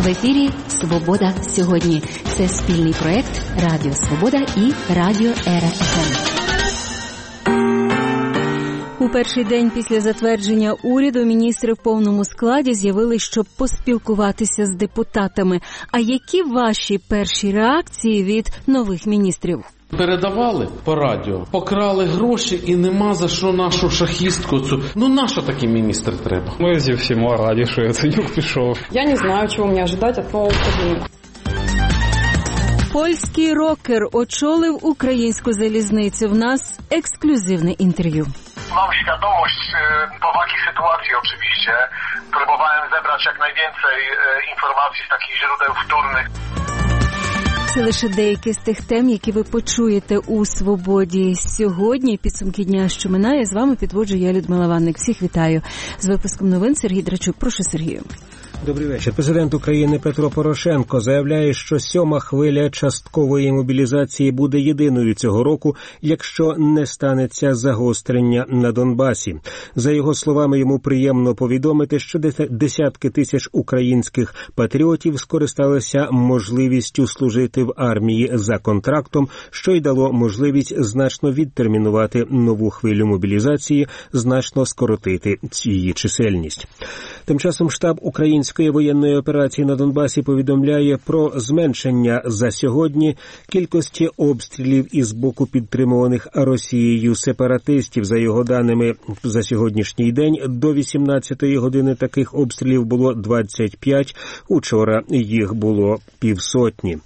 В ефірі «Свобода сьогодні». Це спільний проект Радіо Свобода і Радіо РФМ. У перший день після затвердження уряду міністри в повному складі з'явились, щоб поспілкуватися з депутатами. А які ваші перші реакції від нових міністрів? Передавали по радіо, покрали гроші і нема за що нашу шахістку цю. Ну, нащо такий міністр треба? Ми зі всіма раді, що Яценюк пішов. Я не знаю, чого мені очікувати від нового кабінету. Польський рокер очолив українську залізницю. В нас ексклюзивне інтерв'ю. Mam świadomość powagi sytuacji oczywiście. Próbowałem zebrać jak najwięcej informacji z takich źródeł wtórnych. Це лише деякі з тих тем, які ви почуєте у «Свободі». Сьогодні, підсумки дня, що минає, з вами підводжу я, Людмила Ванник. Всіх вітаю. З випуском новин Сергій Драчук. Прошу, Сергію. Добрий вечір. Президент України Петро Порошенко заявляє, що 7-ма хвиля часткової мобілізації буде єдиною цього року, якщо не станеться загострення на Донбасі. За його словами, йому приємно повідомити, що десятки тисяч українських патріотів скористалися можливістю служити в армії за контрактом, що й дало можливість значно відтермінувати нову хвилю мобілізації, значно скоротити її чисельність. Тим часом штаб української воєнної операції на Донбасі повідомляє про зменшення за сьогодні кількості обстрілів із боку підтримуваних Росією сепаратистів. За його даними, за сьогоднішній день до 18-ї години таких обстрілів було 25, учора їх було півсотні.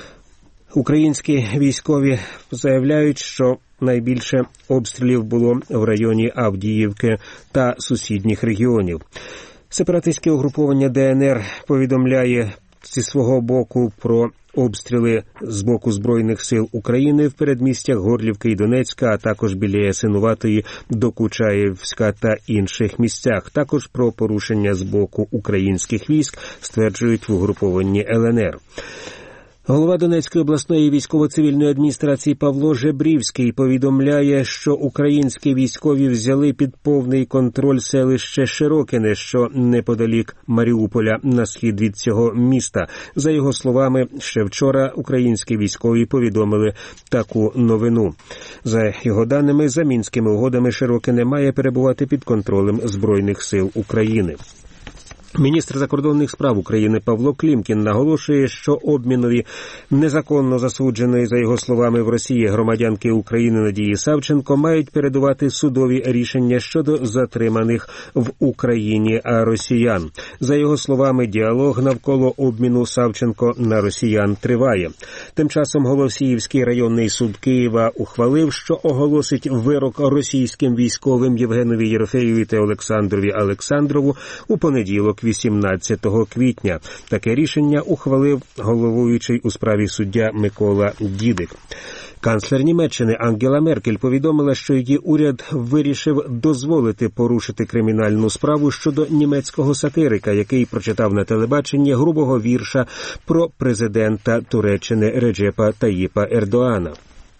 Українські військові заявляють, що найбільше обстрілів було в районі Авдіївки та сусідніх регіонів. Сепаратистське угруповання ДНР повідомляє зі свого боку про обстріли з боку Збройних сил України в передмістях Горлівки і Донецька, а також біля Ясинуватої, Докучаєвська та інших місцях. Також про порушення з боку українських військ стверджують в угрупованні ЛНР. Голова Донецької обласної військово-цивільної адміністрації Павло Жебрівський повідомляє, що українські військові взяли під повний контроль селище Широкине, що неподалік Маріуполя, на схід від цього міста. За його словами, ще вчора українські військові повідомили таку новину. За його даними, за Мінськими угодами Широкине має перебувати під контролем Збройних сил України. Міністр закордонних справ України Павло Клімкін наголошує, що обмінові незаконно засудженої, за його словами, в Росії громадянки України Надії Савченко мають передувати судові рішення щодо затриманих в Україні росіян. За його словами, діалог навколо обміну Савченко на росіян триває. Тим часом Голосіївський районний суд Києва ухвалив, що оголосить вирок російським військовим Євгенові Єрофеєві та Олександрові Олександрову у понеділок, 18 квітня. Таке рішення ухвалив головуючий у справі суддя Микола Дідик. Канцлер Німеччини Ангела Меркель повідомила, що її уряд вирішив дозволити порушити кримінальну справу щодо німецького сатирика, який прочитав на телебаченні грубого вірша про президента Туреччини Реджепа Таїпа Ердоана.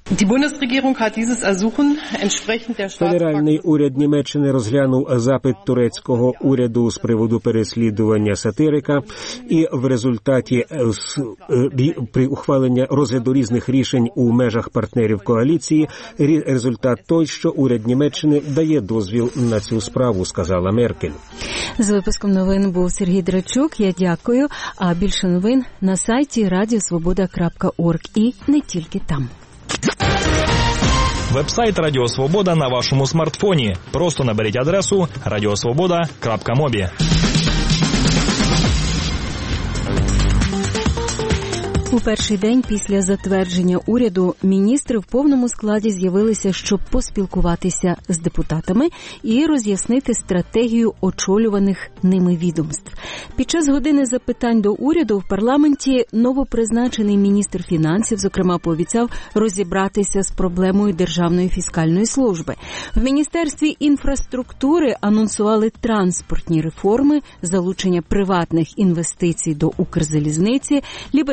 Федеральний уряд Німеччини розглянув запит турецького уряду з приводу переслідування сатирика, і в результаті при ухваленні розгляду різних рішень у межах партнерів коаліції результат той, що уряд Німеччини дає дозвіл на цю справу, сказала Меркель. З випуском новин був Сергій Драчук. Я дякую. А більше новин на сайті radiosvoboda.org і не тільки там. Веб-сайт Радіо Свобода на вашому смартфоні. Просто наберіть адресу radiosvoboda.mobi. У перший день після затвердження уряду міністри в повному складі з'явилися, щоб поспілкуватися з депутатами і роз'яснити стратегію очолюваних ними відомств. Під час години запитань до уряду в парламенті новопризначений міністр фінансів, зокрема, пообіцяв розібратися з проблемою Державної фіскальної служби. В Міністерстві інфраструктури анонсували транспортні реформи, залучення приватних інвестицій до Укрзалізниці, лібералізацію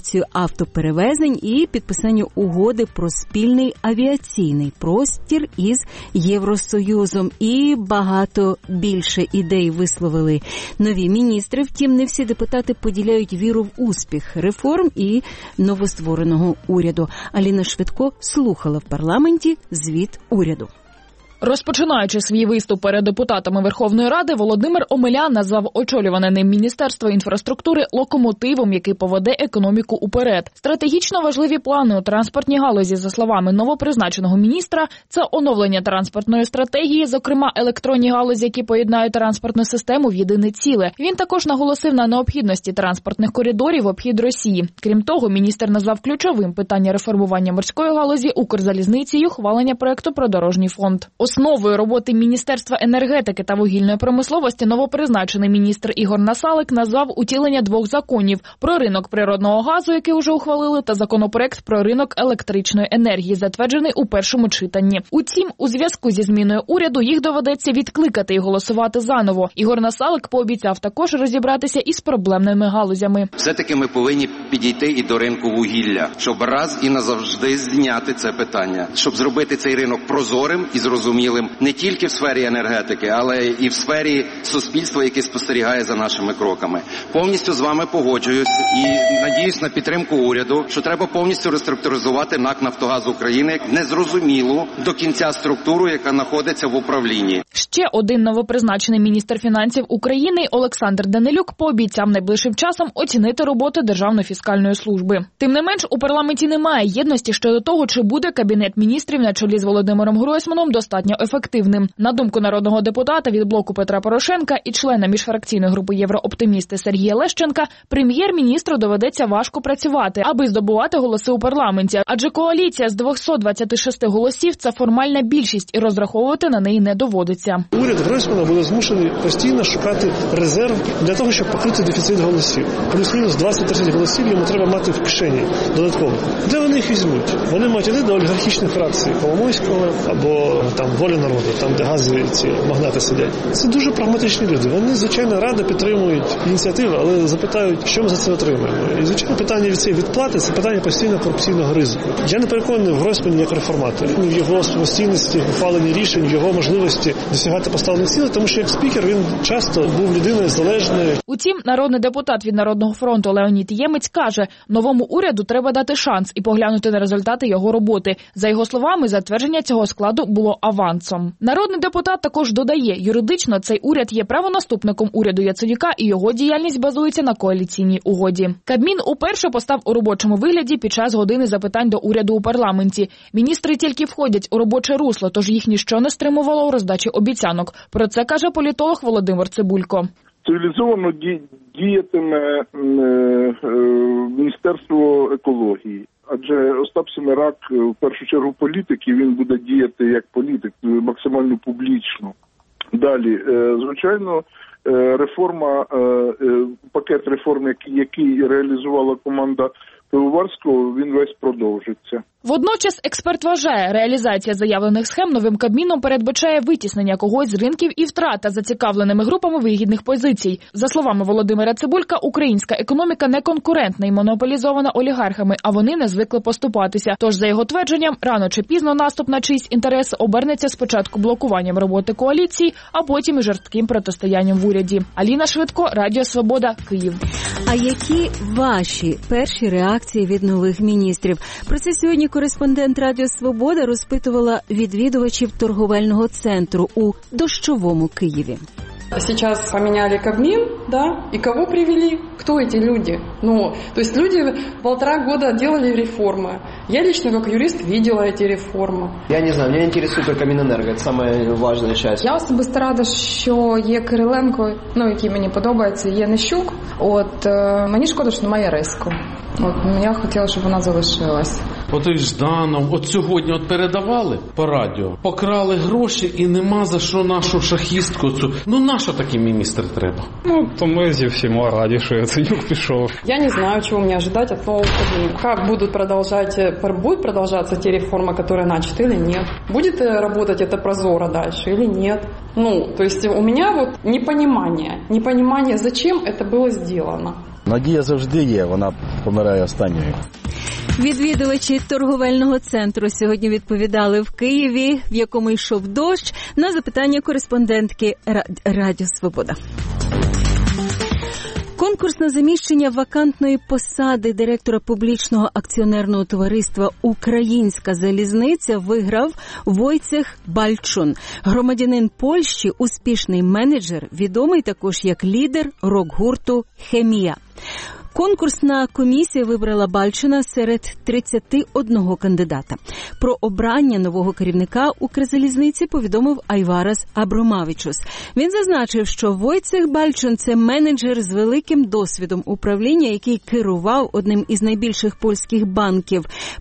організацію автоперевезень і підписанню угоди про спільний авіаційний простір із Євросоюзом. І багато більше ідей висловили нові міністри. Втім, не всі депутати поділяють віру в успіх реформ і новоствореного уряду. Аліна Швидко слухала в парламенті звіт уряду. Розпочинаючи свій виступ перед депутатами Верховної Ради, Володимир Омелян назвав очолюване ним Міністерство інфраструктури локомотивом, який поведе економіку уперед. Стратегічно важливі плани у транспортній галузі, за словами новопризначеного міністра, це оновлення транспортної стратегії, зокрема електронні галузі, які поєднають транспортну систему в єдине ціле. Він також наголосив на необхідності транспортних коридорів в обхід Росії. Крім того, міністр назвав ключовим питання реформування морської галузі, Укрзалізниці і ухвалення проекту про дорожній фонд. Основою роботи Міністерства енергетики та вугільної промисловості новопризначений міністр Ігор Насалик назвав утілення двох законів – про ринок природного газу, який уже ухвалили, та законопроект про ринок електричної енергії, затверджений у першому читанні. Утім, у зв'язку зі зміною уряду їх доведеться відкликати і голосувати заново. Ігор Насалик пообіцяв також розібратися із проблемними галузями. Все-таки ми повинні підійти і до ринку вугілля, щоб раз і назавжди зняти це питання, щоб зробити цей ринок прозорим і зрозумілим не тільки в сфері енергетики, але і в сфері суспільства, яке спостерігає за нашими кроками. Повністю з вами погоджуюсь і надіюсь на підтримку уряду, що треба повністю реструктуризувати НАК «Нафтогаз України», незрозумілу до кінця структуру, яка знаходиться в управлінні. Ще один новопризначений міністр фінансів України Олександр Данилюк пообіцяв найближчим часом оцінити роботу Державної фіскальної служби. Тим не менш, у парламенті немає єдності щодо того, чи буде Кабінет міністрів на чолі з Володимиром Гройсманом достатньо ефективним. На думку народного депутата від блоку Петра Порошенка і члена міжфракційної групи «Єврооптимісти» Сергія Лещенка, прем'єр-міністру доведеться важко працювати, аби здобувати голоси у парламенті. Адже коаліція з 226 голосів – це формальна більшість, і розраховувати на неї не доводиться. Уряд Гройсмана буде змушений постійно шукати резерв для того, щоб покрити дефіцит голосів. Плюс-мінус 20-30 голосів йому треба мати в кишені додатково. Де вони їх візьмуть? Вони мають іти до олігархічних фракцій Коломойського або там «Волі народу», там де газові ці магнати сидять. Це дуже прагматичні люди. Вони, звичайно, радо підтримують ініціативи, але запитають, що ми за це отримаємо. І, звичайно, питання від цієї відплати – це питання постійно корупційного ризику. Я не переконаний в Гройсмані як реформаторі. В його самостійності, ухваленні рішень, в його можливості досягати поставлених цілей, тому що як спікер він часто був людиною залежною. Утім, народний депутат від Народного фронту Леонід Ємець каже, новому уряду треба дати шанс і поглянути на результати його роботи. За його словами, затвердження цього складу було авансом. Народний депутат також додає, юридично цей уряд є правонаступником уряду Яценюка і його діяльність базується на коаліційній угоді. Кабмін уперше постав у робочому вигляді під час години запитань до уряду у парламенті. Міністри тільки входять у робоче русло, тож їх ніщо не стримувало у роздачі обіцянок. Про це каже політолог Володимир Цибулько. Цивілізовано діятиме Міністерство екології. Адже Остап Семерак, в першу чергу політик, і він буде діяти як політик, максимально публічно. Далі, звичайно, реформа, пакет реформ, який реалізувала команда Пивоварського, він весь продовжиться. Водночас експерт вважає, реалізація заявлених схем новим Кабміном передбачає витіснення когось з ринків і втрата зацікавленими групами вигідних позицій. За словами Володимира Цибулька, українська економіка не конкурентна і монополізована олігархами, а вони не звикли поступатися. Тож, за його твердженням, рано чи пізно наступ на чийсь інтерес обернеться спочатку блокуванням роботи коаліції, а потім і жорстким протистоянням в уряді. Аліна Швидко, Радіо Свобода, Київ. А які ваші перші реакції від нових міністрів? Про це сьогодні кореспондент Радіо Свобода розпитувала відвідувачів торговельного центру у дощовому Києві. Сейчас поменяли Кабмин, да, и кого привели? Кто эти люди? То есть люди 1,5 года делали реформы. Я лично, как юрист, видела эти реформы. Я не знаю, меня интересует только Минэнерго, это самая важная часть. Я особисто рада, що є Кириленко, який мені подобається, є Нищук. Мені шкода, що немає Ресько. Я хотіла, щоб вона залишилась. От Жданов, сьогодні передавали по радіо, покрали гроші і нема за що нашу шахістку цю. Нащо такий міністр треба? То ми зі всіма раді, що Яценюк пішов. Я не знаю, чего мне ожидать от нового Кабмина. Как будут продолжаться те реформы, которые начаты, или нет? Будет работать это прозоро дальше или нет? То есть у меня непонимание, зачем это было сделано. Надія завжди є, вона помирає останньою. Відвідувачі торговельного центру сьогодні відповідали в Києві, в якому йшов дощ, на запитання кореспондентки Радіо Свобода. Конкурс на заміщення вакантної посади директора публічного акціонерного товариства «Українська залізниця» виграв Войцех Бальчун. Громадянин Польщі, успішний менеджер, відомий також як лідер рок-гурту «Хемія». Конкурсна комісія вибрала Бальчуна серед 31 кандидата. Про обрання нового керівника Укрзалізниці повідомив Айварас Абромавічус. Він зазначив, що Войцех Бальчун – це менеджер з великим досвідом управління, який керував одним із найбільших польських банків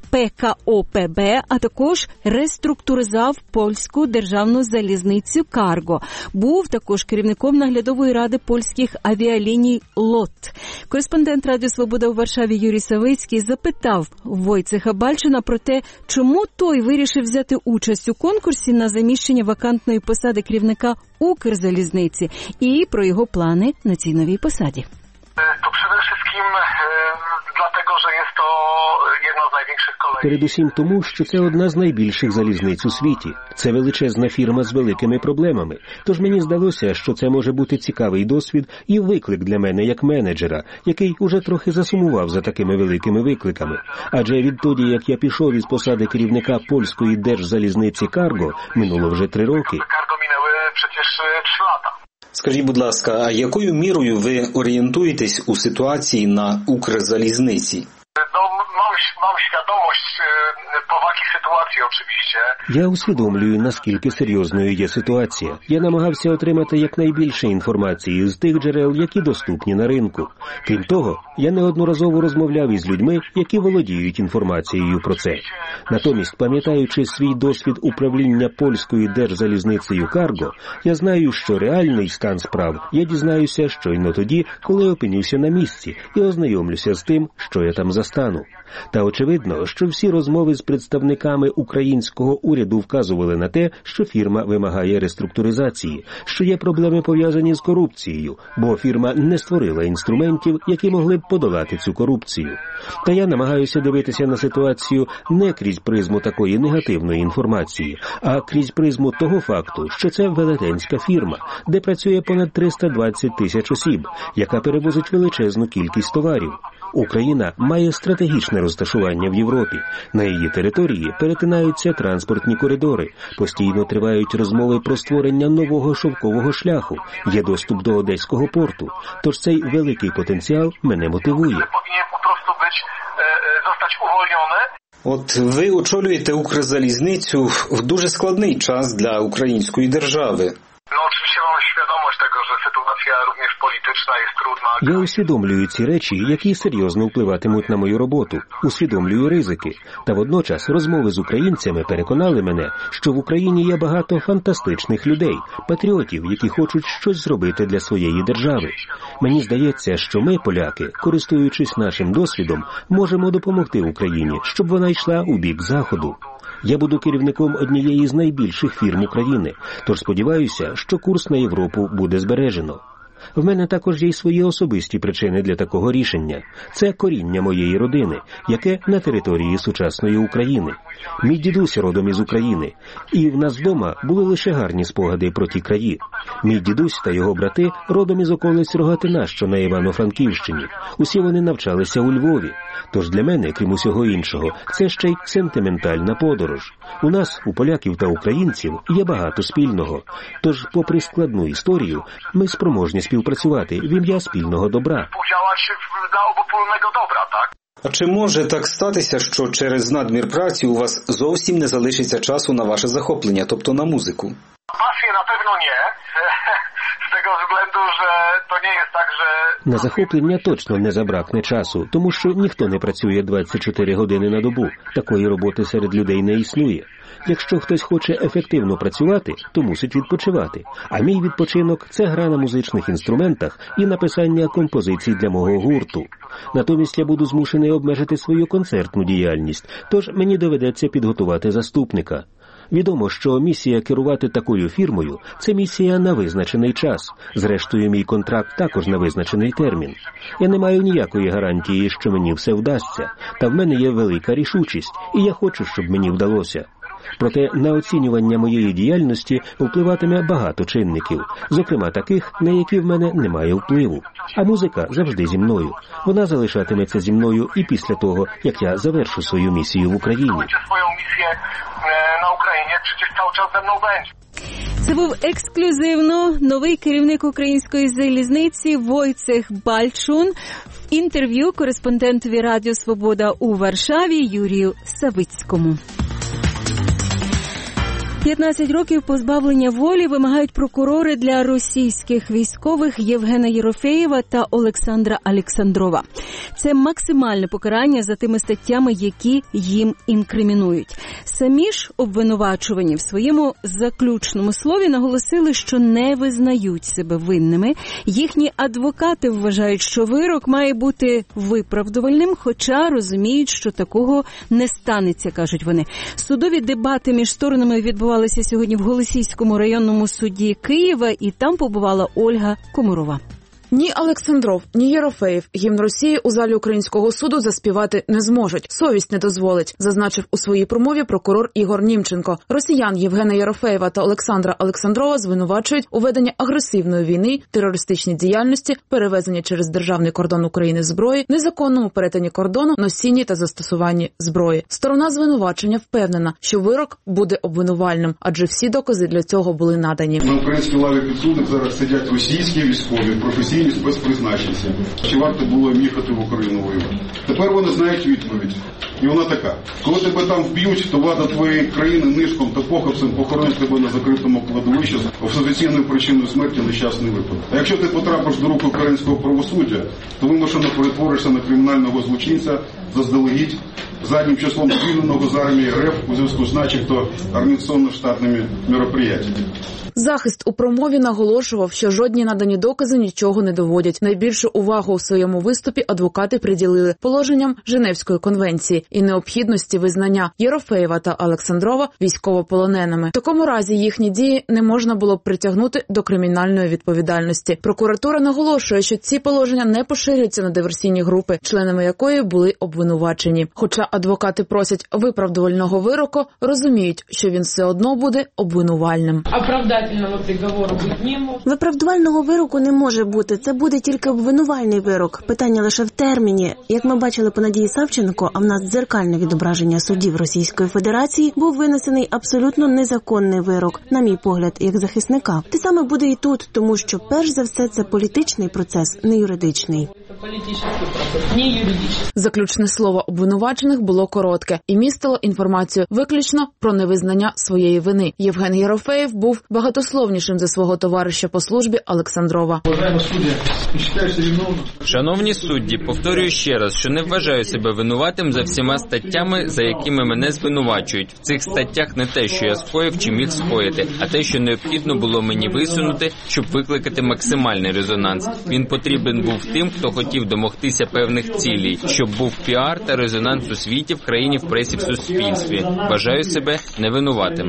ПКО-ПБ, а також реструктуризував польську державну залізницю «Карго». Був також керівником наглядової ради польських авіаліній «ЛОТ». Кореспондент Радіо Свобода у Варшаві Юрій Савицький запитав Войцеха Бальчуна про те, чому той вирішив взяти участь у конкурсі на заміщення вакантної посади керівника Укрзалізниці і про його плани на цій новій посаді. To przede wszystkim dlatego, że jest to jedna z największych kolei. Передусім тому, що це одна з найбільших залізниць у світі. Це величезна фірма з великими проблемами. Тож мені здалося, що це може бути цікавий досвід і виклик для мене як менеджера, який уже трохи засумував за такими великими викликами. Адже відтоді, як я пішов із посади керівника польської держзалізниці «Карго», минуло вже 3 роки. Cargo minęły przecież 3 lata. Скажіть, будь ласка, а якою мірою ви орієнтуєтесь у ситуації на Укрзалізниці? Mam świadomość powagi sytuacji oczywiście. Я усвідомлюю, наскільки серйозною є ситуація. Я намагався отримати якнайбільше інформації з тих джерел, які доступні на ринку. Крім того, я неодноразово розмовляв із людьми, які володіють інформацією про це. Натомість, пам'ятаючи свій досвід управління польською держзалізницею «Карго», я знаю, що реальний стан справ я дізнаюся щойно тоді, коли опинюся на місці і ознайомлюся з тим, що я там застану. Та очевидно, що всі розмови з представниками українського уряду вказували на те, що фірма вимагає реструктуризації, що є проблеми пов'язані з корупцією, бо фірма не створила інструментів, які могли б подолати цю корупцію. Та я намагаюся дивитися на ситуацію не крізь призму такої негативної інформації, а крізь призму того факту, що це велетенська фірма, де працює понад 320 тисяч осіб, яка перевозить величезну кількість товарів. Україна має стратегічне розташування в Європі. На її території перетинаються транспортні коридори, постійно тривають розмови про створення нового шовкового шляху, є доступ до Одеського порту. Тож цей великий потенціал мене мотивує. От ви очолюєте Укрзалізницю в дуже складний час для української держави. Oczywiście mamy świadomość tego, że sytuacja również polityczna jest trudna. Я усвідомлюю ці речі, які серйозно впливатимуть на мою роботу, усвідомлюю ризики. Та водночас розмови з українцями переконали мене, що в Україні є багато фантастичних людей, патріотів, які хочуть щось зробити для своєї держави. Мені здається, що ми, поляки, користуючись нашим досвідом, можемо допомогти Україні, щоб вона йшла у бік Заходу. Я буду керівником однієї з найбільших фірм України, тож сподіваюся, що курс на Європу буде збережено. В мене також є й свої особисті причини для такого рішення. Це коріння моєї родини, яке на території сучасної України. Мій дідусь родом із України, і в нас вдома були лише гарні спогади про ті краї. Мій дідусь та його брати родом із околиць Рогатина, що на Івано-Франківщині. Усі вони навчалися у Львові. Тож для мене, крім усього іншого, це ще й сентиментальна подорож. У нас, у поляків та українців, є багато спільного. Тож, попри складну історію, ми спроможні співпрацювати в ім'я спільного добра. А чи може так статися, що через надмір праці у вас зовсім не залишиться часу на ваше захоплення, тобто на музику? Pasji na pewno nie. Z tego względu, że to nie jest tak, że... На захоплення точно не забракне часу, тому що ніхто не працює 24 години на добу. Такої роботи серед людей не існує. Якщо хтось хоче ефективно працювати, то мусить відпочивати. А мій відпочинок – це гра на музичних інструментах і написання композицій для мого гурту. Натомість я буду змушений обмежити свою концертну діяльність, тож мені доведеться підготувати заступника. Відомо, що місія керувати такою фірмою – це місія на визначений час. Зрештою, мій контракт також на визначений термін. Я не маю ніякої гарантії, що мені все вдасться, та в мене є велика рішучість, і я хочу, щоб мені вдалося. Проте на оцінювання моєї діяльності впливатиме багато чинників, зокрема таких, на які в мене немає впливу. А музика завжди зі мною. Вона залишатиметься зі мною і після того, як я завершу свою місію в Україні. Це був ексклюзивно новий керівник української залізниці Войцех Бальчун в інтерв'ю кореспондентові Радіо Свобода у Варшаві Юрію Савицькому. 15 років позбавлення волі вимагають прокурори для російських військових Євгена Єрофеєва та Олександра Олександрова. Це максимальне покарання за тими статтями, які їм інкримінують. Самі ж обвинувачувані в своєму заключному слові наголосили, що не визнають себе винними. Їхні адвокати вважають, що вирок має бути виправдувальним, хоча розуміють, що такого не станеться, кажуть вони. Судові дебати між сторонами відбувалися сьогодні в Голосіївському районному суді Києва, і там побувала Ольга Комарова. Ні Олександров, ні Єрофеєв гімн Росії у залі українського суду заспівати не зможуть. Совість не дозволить, зазначив у своїй промові прокурор Ігор Німченко. Росіян Євгена Єрофеєва та Олександра Олександрова звинувачують у веденні агресивної війни, терористичній діяльності, перевезенні через державний кордон України зброї, незаконному перетині кордону, носінні та застосуванні зброї. Сторона звинувачення впевнена, що вирок буде обвинувальним, адже всі докази для цього були надані. На українській лаві підсудних зараз сидять російські військові, професійні спецпризначенці. Чи варто було їм їхати в Україну воювати? Тепер вони знають відповідь. І вона така. Коли тебе там вб'ють, то влада твоєї країни нишком та похапцем похоронить тебе на закритому кладовищі з офіційною причиною смерті нещасний випадок. А якщо ти потрапиш до рук українського правосуддя, то вимушено перетворишся на кримінального злочинця заздалегідь заднім числом звільненого з армії РФ у зв'язку з начебто організаційно-штатними мероприятиями. Захист у промові наголошував, що жодні надані докази нічого не доводять. Найбільшу увагу у своєму виступі адвокати приділили положенням Женевської конвенції і необхідності визнання Єрофеєва та Олександрова військовополоненими. В такому разі їхні дії не можна було б притягнути до кримінальної відповідальності. Прокуратура наголошує, що ці положення не поширюються на диверсійні групи, членами якої були обвинувачені. Хоча адвокати просять виправдувального вироку, розуміють, що він все одно буде обвинувальним. Виправдувального вироку не може бути. Це буде тільки обвинувальний вирок. Питання лише в терміні. Як ми бачили по Надії Савченко, а в нас дзеркальне відображення судів Російської Федерації, був винесений абсолютно незаконний вирок, на мій погляд, як захисника. Те саме буде і тут, тому що, перш за все, це політичний процес, не юридичний. Заключне слово обвинувачених було коротке і містило інформацію виключно про невизнання своєї вини. Євген Єрофеєв був багатословнішим за свого товариша по службі Олександрова. Шановні судді, повторюю ще раз, що не вважаю себе винуватим за всіма статтями, за якими мене звинувачують. В цих статтях не те, що я скоїв чи міг скоїти, а те, що необхідно було мені висунути, щоб викликати максимальний резонанс. Він потрібен був тим, хто хотів домогтися певних цілей, щоб був піар та резонанс у світі, в країні, в пресі, в суспільстві. Вважаю себе невинуватим.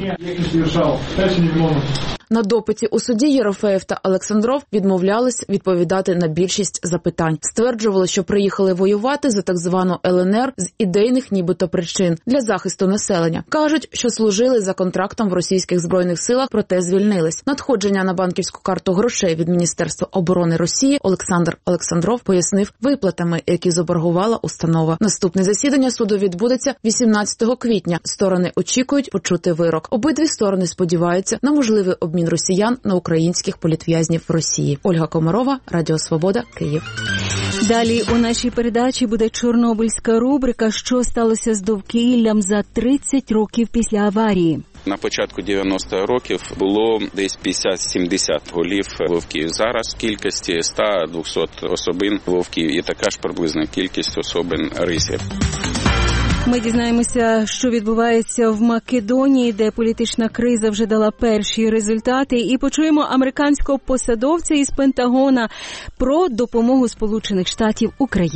На допиті у суді Єрофеєв та Олександров відмовлялись відповідати на більшість запитань. Стверджували, що приїхали воювати за так звану ЛНР з ідейних нібито причин для захисту населення. Кажуть, що служили за контрактом в російських збройних силах, проте звільнились. Надходження на банківську карту грошей від Міністерства оборони Росії Олександр Олександров пояснив виплатами, які заборгувала установа. Наступне засідання суду відбудеться 18 квітня. Сторони очікують почути вирок. Обидві сторони сподіваються на можливий обмін росіян на українських політв'язнів в Росії. Ольга Комарова, Радіо Свобода, Київ. Далі у нашій передачі буде чорнобильська рубрика «Що сталося з довкіллям за 30 років після аварії». На початку 90-х років було десь 50-70 голів вовків. Зараз в кількості 100-200 особин вовків і така ж приблизна кількість особин рисів. Ми дізнаємося, що відбувається в Македонії, де політична криза вже дала перші результати, і почуємо американського посадовця із Пентагона про допомогу Сполучених Штатів Україні.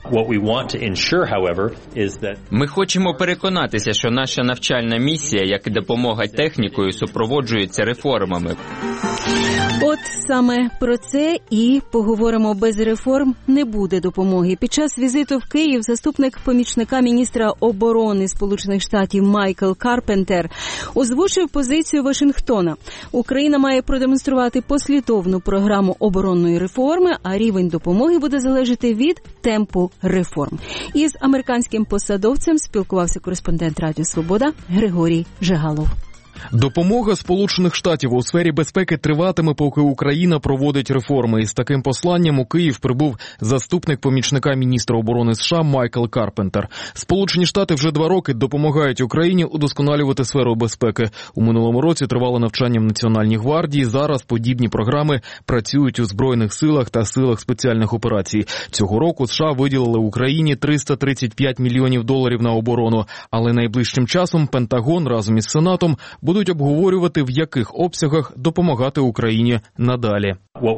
Ми хочемо переконатися, що наша навчальна місія, як і допомога технікою, супроводжується реформами. От саме про це і поговоримо. Без реформ не буде допомоги. Під час візиту в Київ заступник помічника міністра оборони Сполучених Штатів Майкл Карпентер озвучив позицію Вашингтона. Україна має продемонструвати послідовну програму оборонної реформи, а рівень допомоги буде залежати від темпу реформ. Із американським посадовцем спілкувався кореспондент Радіо Свобода Григорій Жигалов. Допомога Сполучених Штатів у сфері безпеки триватиме, поки Україна проводить реформи. І з таким посланням у Київ прибув заступник помічника міністра оборони США Майкл Карпентер. Сполучені Штати вже 2 роки допомагають Україні удосконалювати сферу безпеки. У минулому році тривало навчання в Національній гвардії. Зараз подібні програми працюють у Збройних силах та силах спеціальних операцій. Цього року США виділили Україні $335 мільйонів на оборону. Але найближчим часом Пентагон разом із Сенатом будуть обговорювати, в яких обсягах допомагати Україні надалі.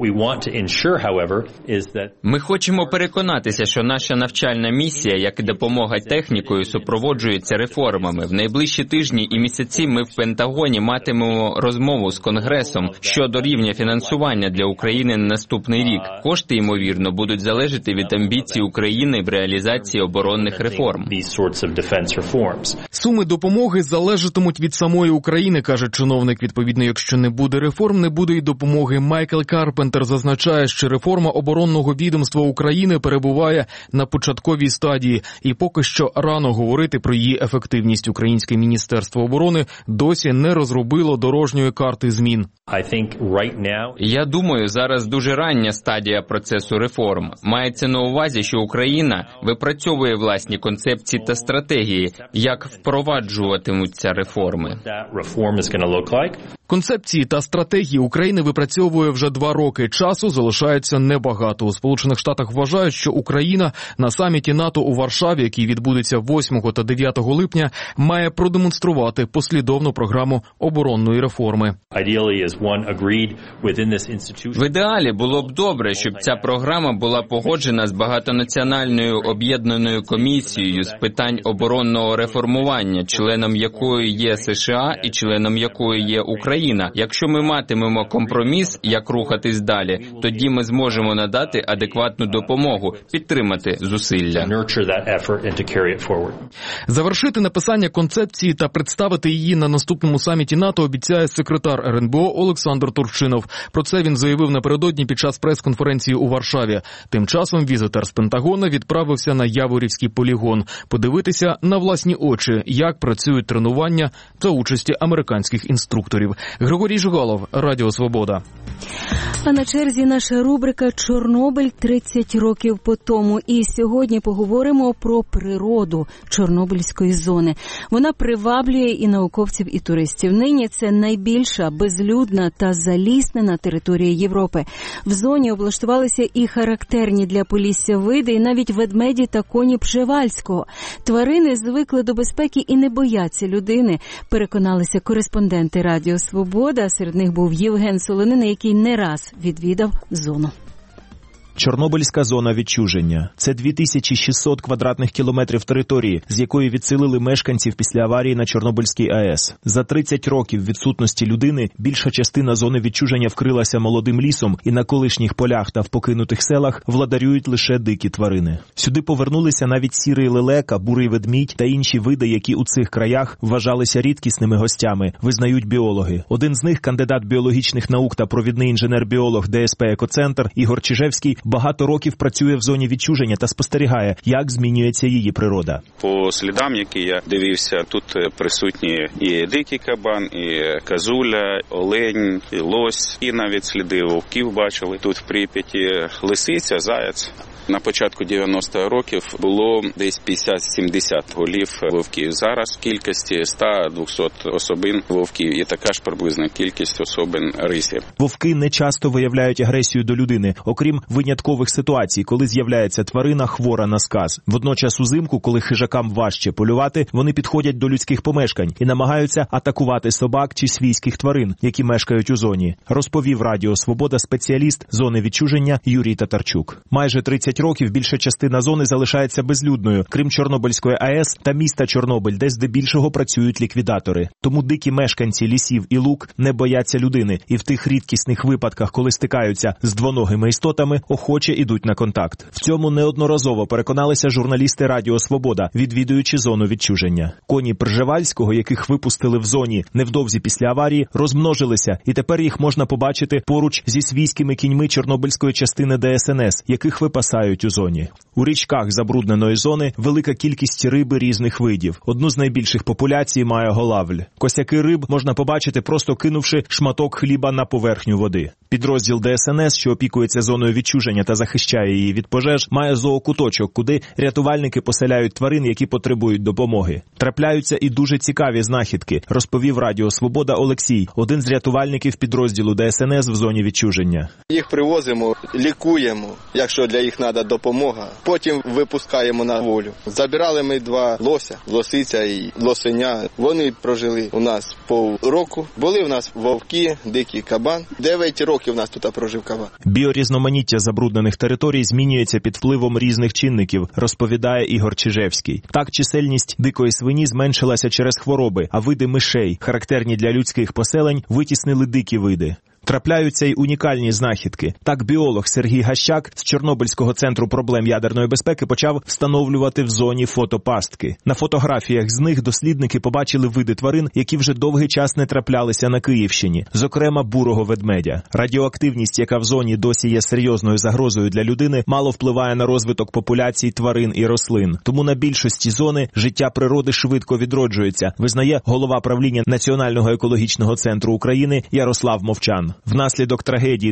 Ми хочемо переконатися, що наша навчальна місія, як і допомога технікою, супроводжується реформами. В найближчі тижні і місяці ми в Пентагоні матимемо розмову з Конгресом щодо рівня фінансування для України на наступний рік. Кошти, ймовірно, будуть залежати від амбіцій України в реалізації оборонних реформ. Суми допомоги залежатимуть від самої України, каже чиновник. Відповідно, якщо не буде реформ, не буде й допомоги. Майкл Карпентер зазначає, що реформа оборонного відомства України перебуває на початковій стадії, і поки що рано говорити про її ефективність. Українське Міністерство оборони досі не розробило дорожньої карти змін. Я думаю, зараз дуже рання стадія процесу реформ. Мається на увазі, що Україна випрацьовує власні концепції та стратегії, як впроваджуватимуться реформи. Концепції та стратегії України випрацьовує вже 2 роки. Часу залишається небагато. У Сполучених Штатах вважають, що Україна на саміті НАТО у Варшаві, який відбудеться 8 та 9 липня, має продемонструвати послідовну програму оборонної реформи. В ідеалі було б добре, щоб ця програма була погоджена з багатонаціональною об'єднаною комісією з питань оборонного реформування, членом якої є США і членом якої є Україна. Якщо ми матимемо компроміс, як рухатись далі, тоді ми зможемо надати адекватну допомогу, підтримати зусилля. Завершити написання концепції та представити її на наступному саміті НАТО обіцяє секретар РНБО Олександр Турчинов. Про це він заявив напередодні під час прес-конференції у Варшаві. Тим часом візитер з Пентагона відправився на Яворівський полігон подивитися на власні очі, як працюють тренування за участі американських інструкторів. Григорій Жигалов, Радіо Свобода. А на черзі наша рубрика «Чорнобиль 30 років по тому». І сьогодні поговоримо про природу Чорнобильської зони. Вона приваблює і науковців, і туристів. Нині це найбільша безлюдна та заліснена територія Європи. В зоні облаштувалися і характерні для Полісся види, і навіть ведмеді та коні Пжевальського. Тварини звикли до безпеки і не бояться людини, переконалися кореспонденти Радіо Свобода. Серед них був Євген Солонин, який не раз відвідав зону. Чорнобильська зона відчуження – це 2600 квадратних кілометрів території, з якої відселили мешканців після аварії на Чорнобильській АЕС. За 30 років відсутності людини більша частина зони відчуження вкрилася молодим лісом, і на колишніх полях та в покинутих селах владарюють лише дикі тварини. Сюди повернулися навіть сірий лелека, бурий ведмідь та інші види, які у цих краях вважалися рідкісними гостями, визнають біологи. Один з них – кандидат біологічних наук та провідний інженер-біолог ДСП «Екоцентр» Ігор Чижевський багато років працює в зоні відчуження та спостерігає, як змінюється її природа. По слідам, які я дивився, тут присутні і дикий кабан, і козуля, олень, і лось, і навіть сліди вовків бачили. Тут в Прип'яті лисиця, заяць. На початку 90-х років було десь 50-70 голів вовків. Зараз в кількості 100-200 особин вовків і така ж приблизна кількість особин рисів. Вовки не часто виявляють агресію до людини, окрім виняткових ситуацій, коли з'являється тварина хвора на сказ. Водночас узимку, коли хижакам важче полювати, вони підходять до людських помешкань і намагаються атакувати собак чи свійських тварин, які мешкають у зоні, розповів Радіо Свобода спеціаліст зони відчуження Юрій Татарчук. Майже 30 9 років більша частина зони залишається безлюдною, крім Чорнобильської АЕС та міста Чорнобиль, де здебільшого працюють ліквідатори. Тому дикі мешканці лісів і луг не бояться людини і в тих рідкісних випадках, коли стикаються з двоногими істотами, охоче ідуть на контакт. В цьому неодноразово переконалися журналісти Радіо Свобода, відвідуючи зону відчуження. Коні Пржевальського, яких випустили в зоні невдовзі після аварії, розмножилися, і тепер їх можна побачити поруч зі свійськими кіньми Чорнобильської частини ДСНС, яких випасають у зоні. У річках забрудненої зони велика кількість риби різних видів. Одну з найбільших популяцій має голавль. Косяки риб можна побачити, просто кинувши шматок хліба на поверхню води. Підрозділ ДСНС, що опікується зоною відчуження та захищає її від пожеж, має зоокуточок, куди рятувальники поселяють тварин, які потребують допомоги. Трапляються і дуже цікаві знахідки, розповів Радіо Свобода Олексій, один з рятувальників підрозділу ДСНС в зоні відчуження. Їх привозимо, лікуємо, якщо для їх треба допомога. Потім випускаємо на волю. Забирали ми 2 лося, лосиця і лосеня. Вони прожили у нас півроку. Були у нас вовки, дикий кабан. 9 років у нас тут прожив кабан. Біорізноманіття забруднених територій змінюється під впливом різних чинників, розповідає Ігор Чижевський. Так, чисельність дикої свині зменшилася через хвороби, а види мишей, характерні для людських поселень, витіснили дикі види. Трапляються й унікальні знахідки. Так біолог Сергій Гащак з Чорнобильського центру проблем ядерної безпеки почав встановлювати в зоні фотопастки. На фотографіях з них дослідники побачили види тварин, які вже довгий час не траплялися на Київщині, зокрема бурого ведмедя. Радіоактивність, яка в зоні досі є серйозною загрозою для людини, мало впливає на розвиток популяцій тварин і рослин. Тому на більшості зони життя природи швидко відроджується, визнає голова правління Національного екологічного центру України Ярослав Мовчан. Внаслідок трагедії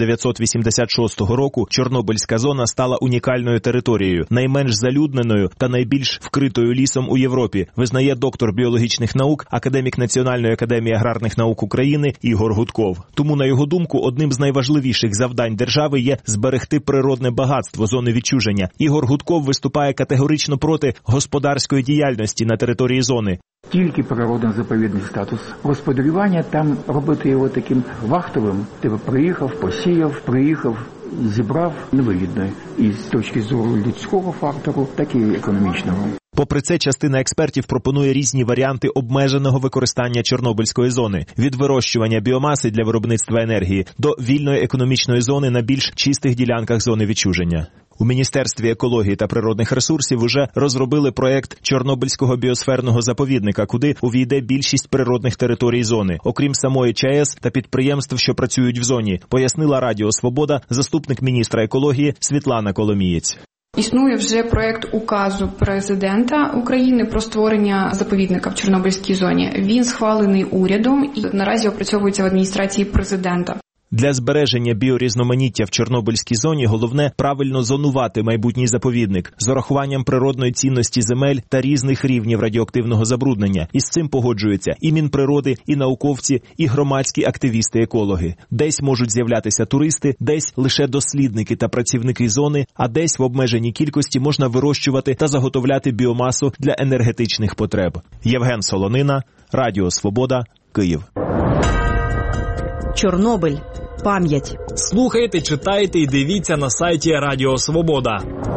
1986 року Чорнобильська зона стала унікальною територією, найменш залюдненою та найбільш вкритою лісом у Європі, визнає доктор біологічних наук, академік Національної академії аграрних наук України Ігор Гудков. Тому, на його думку, одним з найважливіших завдань держави є зберегти природне багатство зони відчуження. Ігор Гудков виступає категорично проти господарської діяльності на території зони. Тільки природно-заповідний статус. Господарювання там робити його таким вахтовим. Ти приїхав, посіяв, зібрав, невигідно. І з точки зору людського фактору, так і економічного. Попри це, частина експертів пропонує різні варіанти обмеженого використання Чорнобильської зони – від вирощування біомаси для виробництва енергії до вільної економічної зони на більш чистих ділянках зони відчуження. У Міністерстві екології та природних ресурсів уже розробили проєкт Чорнобильського біосферного заповідника, куди увійде більшість природних територій зони, окрім самої ЧАЕС та підприємств, що працюють в зоні, пояснила Радіо Свобода заступник міністра екології Світлана Коломієць. Існує вже проєкт указу президента України про створення заповідника в Чорнобильській зоні. Він схвалений урядом і наразі опрацьовується в адміністрації президента. Для збереження біорізноманіття в Чорнобильській зоні головне правильно зонувати майбутній заповідник з урахуванням природної цінності земель та різних рівнів радіоактивного забруднення. І з цим погоджуються і Мінприроди, і науковці, і громадські активісти-екологи. Десь можуть з'являтися туристи, десь лише дослідники та працівники зони, а десь в обмеженій кількості можна вирощувати та заготовляти біомасу для енергетичних потреб. Євген Солонина, Радіо Свобода, Київ. Чорнобиль. Пам'ять. Слухайте, читайте і дивіться на сайті Радіо Свобода.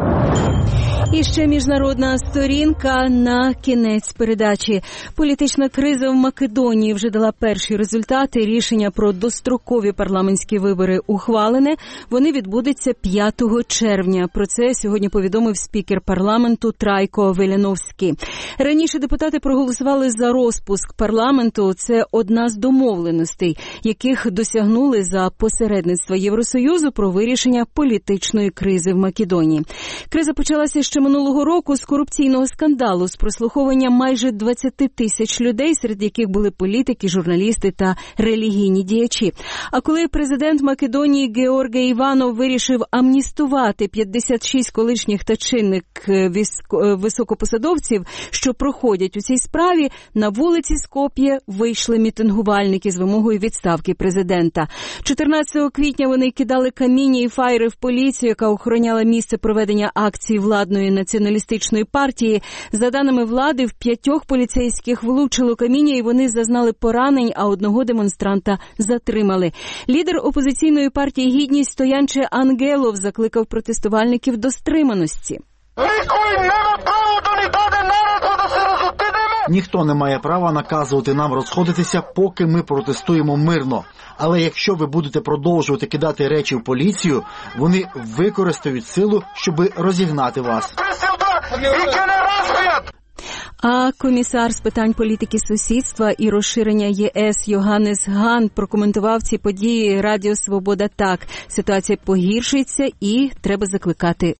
І ще міжнародна сторінка на кінець передачі. Політична криза в Македонії вже дала перші результати. Рішення про дострокові парламентські вибори ухвалене. Вони відбудуться 5 червня. Про це сьогодні повідомив спікер парламенту Трайко Веляновський. Раніше депутати проголосували за розпуск парламенту. Це одна з домовленостей, яких досягнули за посередництва Євросоюзу про вирішення політичної кризи в Македонії. Криза почалася ще минулого року з корупційного скандалу, з прослуховування майже 20 тисяч людей, серед яких були політики, журналісти та релігійні діячі. А коли президент Македонії Георгій Іванов вирішив амністувати 56 колишніх та чинних високопосадовців, що проходять у цій справі, на вулиці Скоп'є вийшли мітингувальники з вимогою відставки президента. 14 квітня вони кидали каміння і фаєри в поліцію, яка охороняла місце проведення акції владної націоналістичної партії. партії. За даними влади, в 5 поліцейських влучило каміння і вони зазнали поранень, а одного демонстранта затримали. Лідер опозиційної партії «Гідність» Стоянче Ангелов закликав протестувальників до стриманості. Ніхто не має права наказувати нам розходитися, поки ми протестуємо мирно. Але якщо ви будете продовжувати кидати речі в поліцію, вони використають силу, щоб розігнати вас. А комісар з питань політики сусідства і розширення ЄС Йоганнес Хан прокоментував ці події Радіо Свобода так: ситуація погіршується і треба закликати